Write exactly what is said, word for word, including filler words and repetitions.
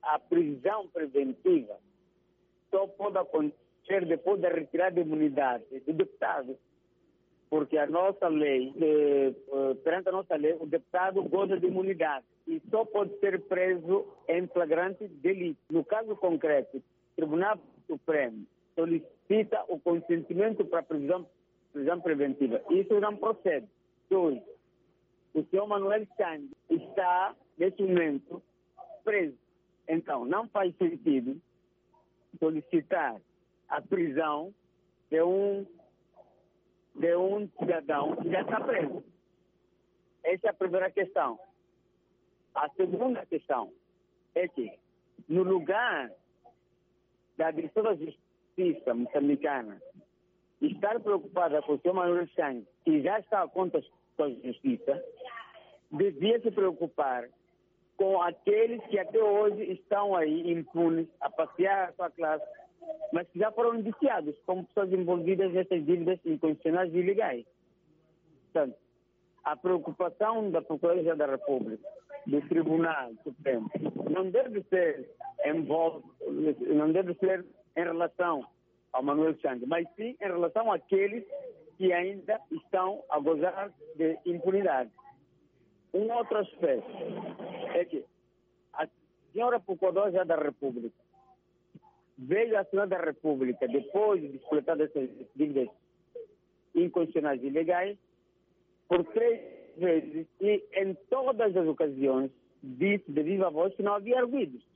a prisão preventiva só pode acontecer depois da retirada de imunidade do deputado. Porque a nossa lei, eh, perante a nossa lei, o deputado goza de imunidade e só pode ser preso em flagrante delito. No caso concreto, o Tribunal Supremo solicita o consentimento para a prisão, prisão preventiva. Isso não procede. Dois, o senhor Manuel Chang está, neste momento, preso. Então, não faz sentido solicitar a prisão de um de um cidadão que já está preso. Essa é a primeira questão. A segunda questão é que, no lugar da Direção da Justiça moçambicana estar preocupada com o senhor Manuel Chang, que já está a conta com a Justiça, devia se preocupar com aqueles que até hoje estão aí impunes a passear a sua classe, mas que já foram indiciados como pessoas envolvidas nessas dívidas inconstitucionais e ilegais. Portanto, a preocupação da Procuradoria da República, do Tribunal Supremo, não deve ser envolto, não deve ser em relação ao Manuel Chang, mas sim em relação àqueles que ainda estão a gozar de impunidade. Um outro aspecto é que a senhora Procuradora da República veio à Senhora da República, depois de completar essas dívidas inconstitucionais e ilegais, por três vezes, e em todas as ocasiões disse de viva voz que não havia arguidos.